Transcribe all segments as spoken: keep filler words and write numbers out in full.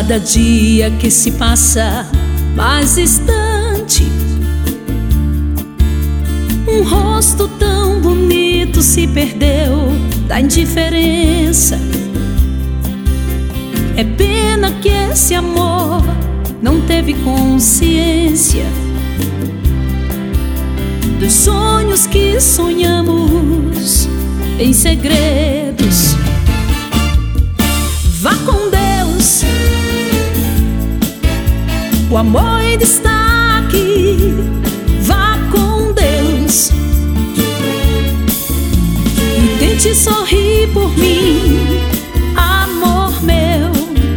Cada dia que se passa mais distante, um rosto tão bonito se perdeu da indiferença. É pena que esse amor não teve consciência dos sonhos que sonhamos em segredos. Vá com Deus, o amor ainda está aqui. Vá com Deus e tente sorrir por mim, amor meu.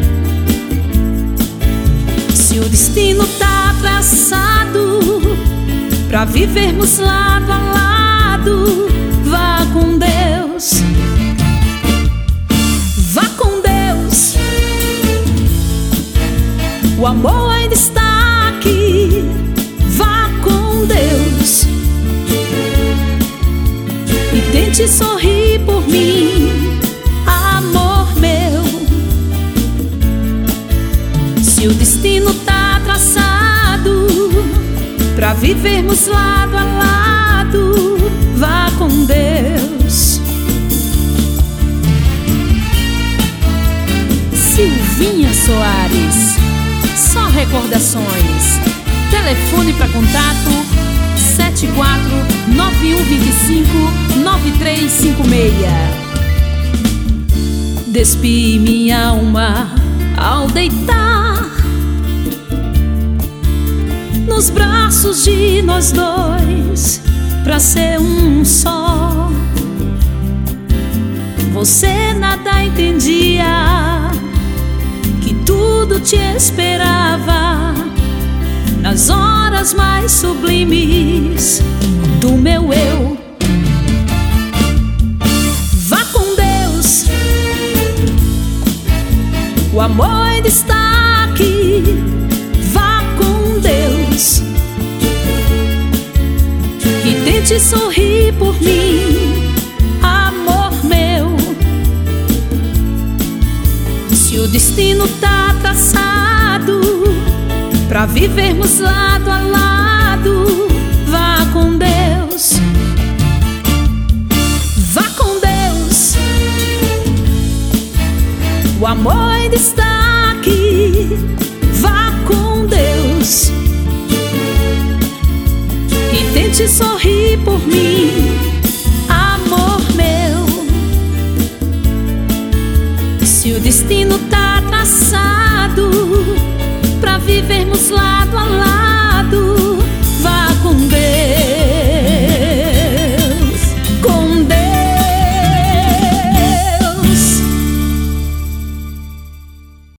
Se o destino tá traçado pra vivermos lado a lado, vá com Deus. Vá com Deus, o amor ainda está aqui. Vá com Deus e tente sorrir por mim, amor meu. Se o destino tá traçado pra vivermos lado a lado, vá com Deus. Silvinha Soares, só recordações. Telefone para contato sete quatro nove um dois cinco nove três cinco seis. Despi minha alma ao deitar nos braços de nós dois, pra ser um só. Você nada entendia, que tudo te esperava nas horas mais sublimes do meu eu. Vá com Deus, o amor ainda está aqui. Vá com Deus e tente sorrir por mim, amor meu. Se o destino tá traçado pra vivermos lado a lado, vá com Deus. Vá com Deus, o amor ainda está aqui. Vá com Deus e tente sorrir por mim, amor meu. Se o destino tá traçado pra vivermos lado a lado,